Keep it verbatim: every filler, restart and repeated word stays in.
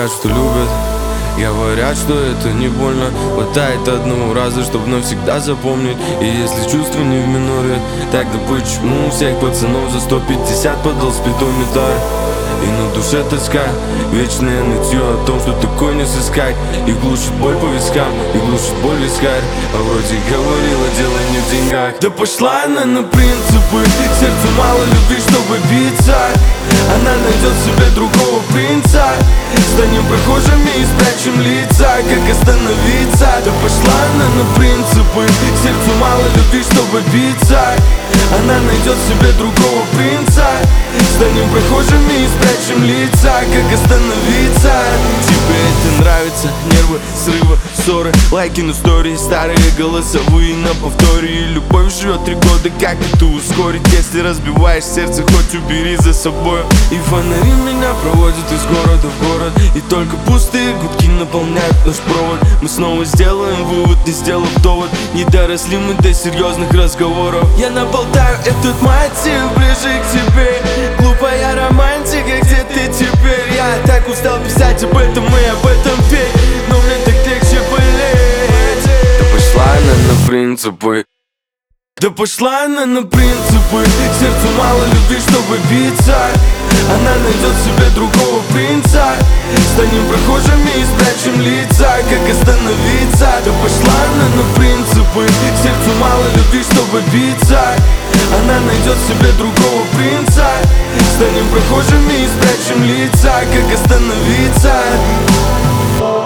говорят, что любят, говорят, что это не больно. Хватает одного раза, чтоб навсегда запомнить. И если чувства не в миноре, тогда почему у всех пацанов за сто пятьдесят подал спидометр? И на душе тоска, вечное нытье о том, что такое не сыскать. И глушит боль по вискам, и глушит боль искать. А вроде говорила, дело не в деньгах. Да пошла она на принципы, сердцу мало любви, чтобы биться. Она найдет себе другого принца. Станем прохожими и спрячем лица. Как остановиться? Да пошла она на принципы, сердцу мало любви, чтобы биться. Она найдет себе другого принца. Станем прохожими и спрячем лица. Как остановиться? Тебе это нравится? Нервы, срывы, ссоры, лайки на истории, старые голосовые на повторе. И любовь живет три года, как это ускорить? Если разбиваешь сердце, хоть убери за собой. И фонари меня проводят из города в город, и только пустые гудки наполняют наш провод. Мы снова сделаем вывод, не сделав довод. Не доросли мы до серьезных разговоров. Я наболтаю этот мотив ближе к тебе. Глупая романтика, где ты теперь? Я так устал писать об этом и об этом петь, но мне так легче болеть. Да пошла она на принципы. Да пошла она на принципы, сердцу мало любви, чтобы биться. Она найдет себе другого принца. Станем прохожими и спрячем лица. Как остановиться? Да пошла она на принципы, сердцу мало любви, чтобы биться. Она найдет себе другого принца. Станем прохожими и спрячем лица. Как остановиться?